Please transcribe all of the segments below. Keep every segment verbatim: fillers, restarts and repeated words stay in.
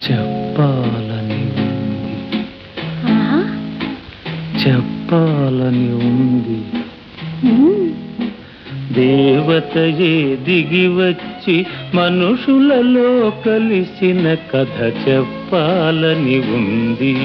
చెప్పాలని ఉంది ఆహా! చెప్పాలని ఉంది ఉమ్. దేవతయే దిగి వచ్చి మనుషులలో కలిసిన కథ చెప్పాలని ఉంది.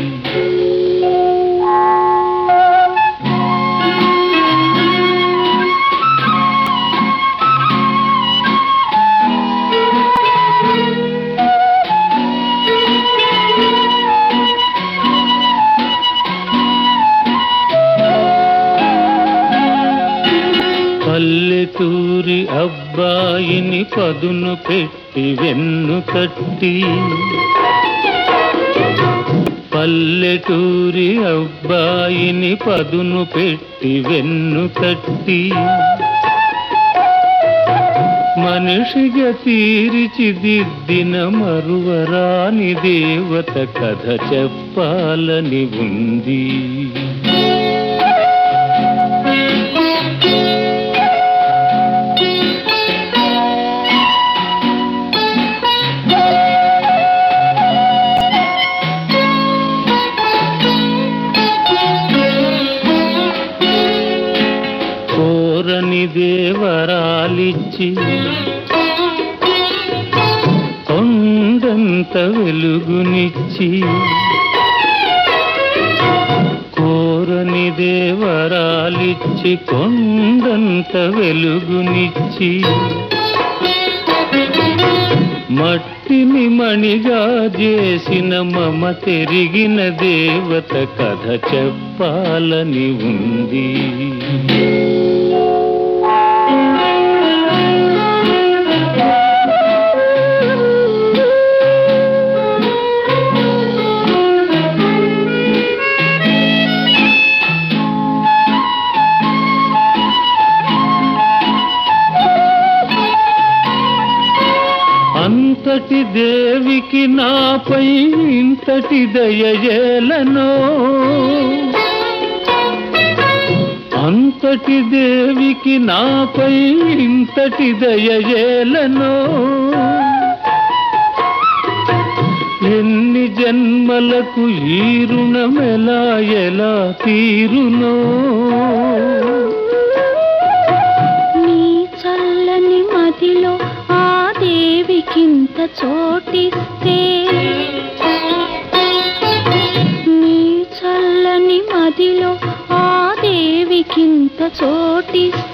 పల్లెటూరి అబ్బాయిని పదును పెట్టి వెన్ను తట్టి పల్లెటూరి అబ్బాయిని పదును పెట్టి వెన్ను తట్టి మనిషిగా తీర్చిదిద్దిన మరువరాని దేవత కథ చెప్పాలని ఉంది. కోరని దేవరాలిచ్చి కొండంత వెలుగునిచ్చి కోరని దేవరాలిచ్చి కొండంత వెలుగునిచ్చి మట్టిని మణిగా చేసిన మమ తెరిగిన దేవత కథ చెప్పాలని ఉంది. అంతటి దేవికి నాపై ఇంతటి దయజేలనో, అంతటి దేవికి నాపై ఇంతటి దయజేలనో, ఎన్ని జన్మలకు ఈ రుణమెలా ఎలా తీరునో. నీ చల్లని మదిలో ఆ దేవికింత చోటిస్తే, నీ చల్లని మదిలో ఆ దేవికింత చోటిస్తే